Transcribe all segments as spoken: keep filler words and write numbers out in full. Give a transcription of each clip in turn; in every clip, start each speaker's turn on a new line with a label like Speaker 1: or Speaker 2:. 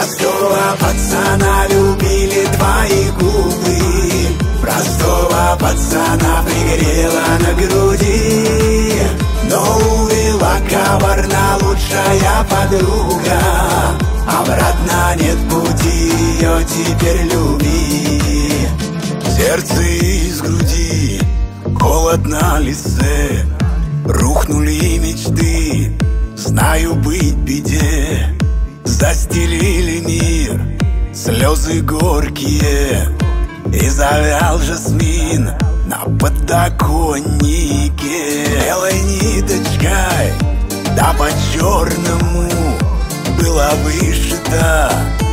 Speaker 1: Простого пацана любили твои губы, простого пацана пригрела на груди. Но увела коварна лучшая подруга, обратно нет пути, ее теперь люби. Сердце из груди, холод на лице, рухнули мечты, знаю быть беде. Застелили мир слезы горькие, и завял жасмин на подоконнике. Белой ниточкой, да по-черному было вышито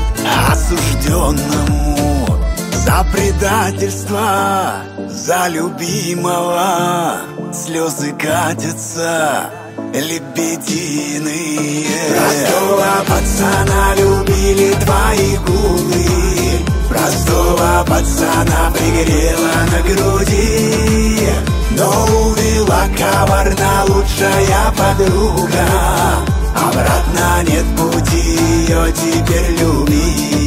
Speaker 1: осужденному за предательство, за любимого слезы катятся лебединые. Простого пацана любили твои губы, простого пацана пригрела на груди. Но увела коварна лучшая подруга, обратно нет пути, ее теперь люби.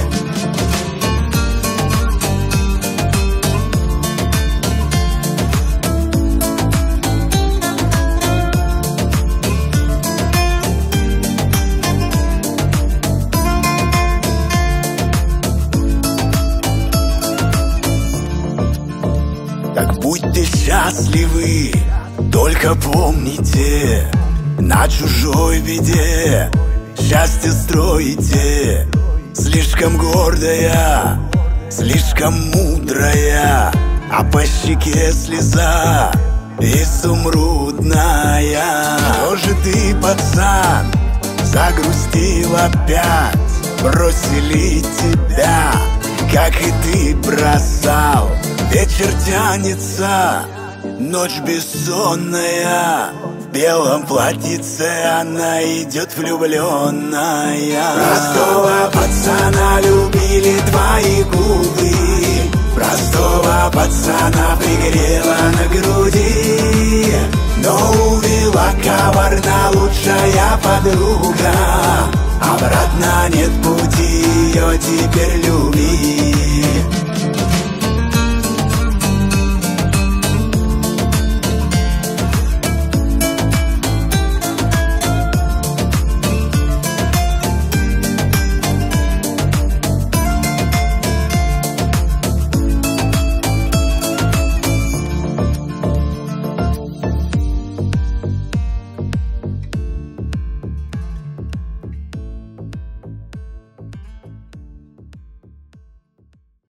Speaker 1: Так будьте счастливы, только помните, на чужой беде счастье строите. Слишком гордая, слишком мудрая, а по щеке слеза изумрудная. Тоже ты, пацан, загрустил опять, бросили тебя, как и ты бросал. Вечер тянется, ночь бессонная, в белом платьице она идет влюбленная. Простого пацана любили твои губы, простого пацана пригрела на груди. Но увела коварна лучшая подруга, обратно нет пути, ее теперь люби.